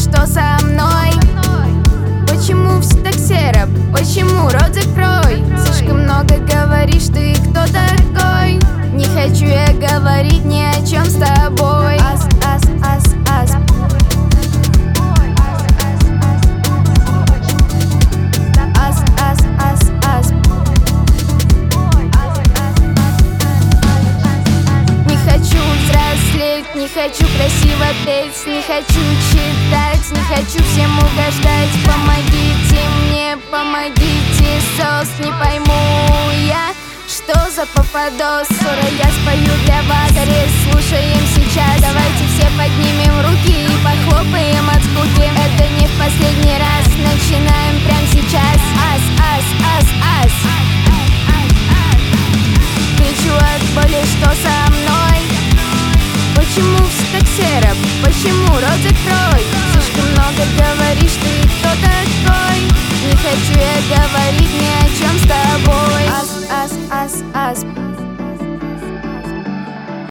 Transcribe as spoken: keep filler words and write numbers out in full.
что со мной? Почему все так серо? Почему рот закрой? Слишком много говоришь, ты кто такой? Не хочу я говорить ни о чем с тобой. Ас, ас, ас, ас. Ас, ас, ас, ас. Не хочу взрослеть, не хочу красиво петь, не хочу читать, не хочу всем угождать. Помогите мне, помогите, сос, не пойму я, что за попадос. Ссора, я спою для вас, скорее слушаем сейчас. Давайте все поднимем руки и похлопаем от скуки. Это не в последний раз, начинаем прямо сейчас. Ас, ас, ас, ас. Кричу от боли, что со мной? Почему все так серо? Почему рот закрой?